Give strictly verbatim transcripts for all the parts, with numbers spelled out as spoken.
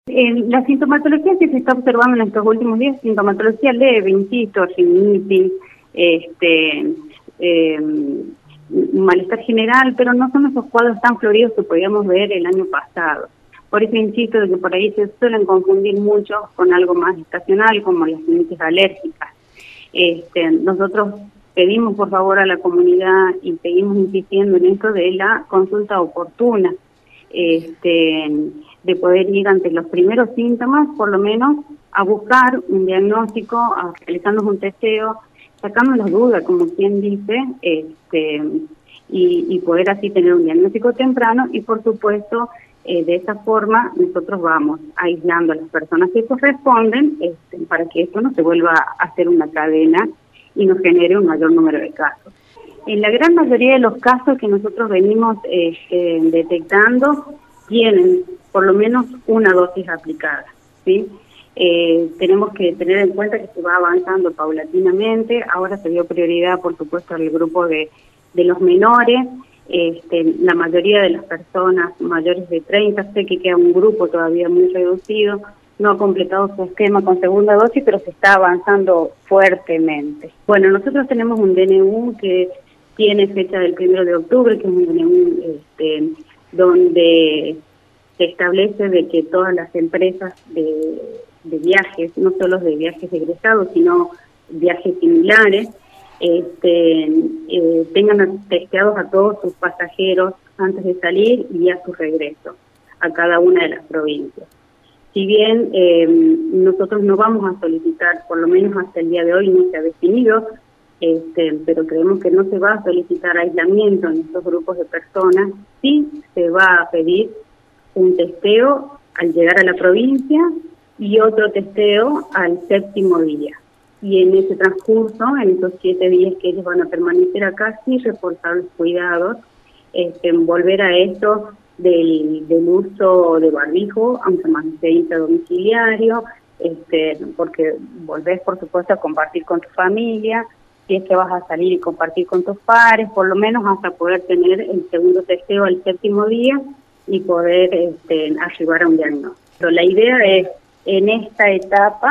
Eh, la sintomatología que se está observando en estos últimos días, sintomatología leve, insisto, rinitis, este, eh, malestar general, pero no son esos cuadros tan floridos que podíamos ver el año pasado. Por eso insisto de que por ahí se suelen confundir mucho con algo más estacional, como las rinitis alérgicas. Este, nosotros pedimos por favor a la comunidad y seguimos insistiendo en esto de la consulta oportuna, este, de poder ir ante los primeros síntomas, por lo menos a buscar un diagnóstico, a realizarnos un testeo, sacarnos las dudas, como quien dice, este, y, y poder así tener un diagnóstico temprano y por supuesto eh, de esa forma nosotros vamos aislando a las personas que corresponden este, para que esto no se vuelva a hacer una cadena y nos genere un mayor número de casos. En la gran mayoría de los casos que nosotros venimos este, detectando tienen por lo menos una dosis aplicada, ¿sí? Eh, tenemos que tener en cuenta que se va avanzando paulatinamente. Ahora se dio prioridad, por supuesto, al grupo de, de los menores. Este, la mayoría de las personas mayores de treinta, sé que queda un grupo todavía muy reducido, no ha completado su esquema con segunda dosis, pero se está avanzando fuertemente. Bueno, nosotros tenemos un D N U que tiene fecha del primero de octubre, que es un D N U este, donde se establece de que todas las empresas de, de viajes, no solo de viajes egresados, sino viajes similares, este, eh, tengan testeados a todos sus pasajeros antes de salir y a su regreso a cada una de las provincias. Si bien eh, nosotros no vamos a solicitar, por lo menos hasta el día de hoy no se ha definido, este, pero creemos que no se va a solicitar aislamiento en estos grupos de personas, sí se va a pedir un testeo al llegar a la provincia y otro testeo al séptimo día. Y en ese transcurso, en esos siete días que ellos van a permanecer acá, sí reforzar los cuidados, este, volver a esto del, del uso de barbijo, aunque más sea intradomiciliario, este, porque volvés, por supuesto, a compartir con tu familia, si es que vas a salir y compartir con tus pares, por lo menos hasta poder tener el segundo testeo al séptimo día y poder este, ayudar a un diagnóstico. Pero la idea es, en esta etapa,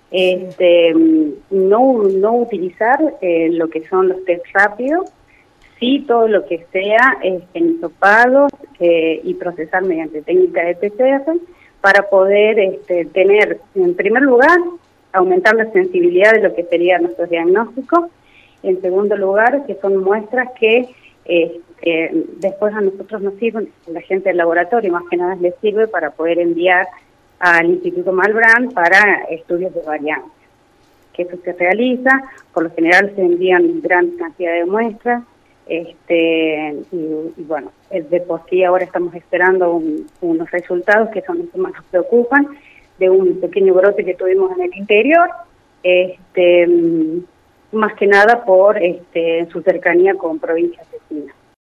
este, no, no utilizar eh, lo que son los test rápidos, sí todo lo que sea este, hisopados eh, y procesar mediante técnica de P C R para poder este, tener, en primer lugar, aumentar la sensibilidad de lo que sería nuestro diagnóstico. En segundo lugar, que son muestras que este, después a nosotros nos sirven, a la gente del laboratorio más que nada les sirve para poder enviar al Instituto Malbrán para estudios de variantes. Que eso se realiza, por lo general se envían gran cantidad de muestras, este y, y bueno, de por sí ahora estamos esperando un, unos resultados que son los que más nos preocupan, de un pequeño brote que tuvimos en el interior, este más que nada por este su cercanía con provincias vecinas.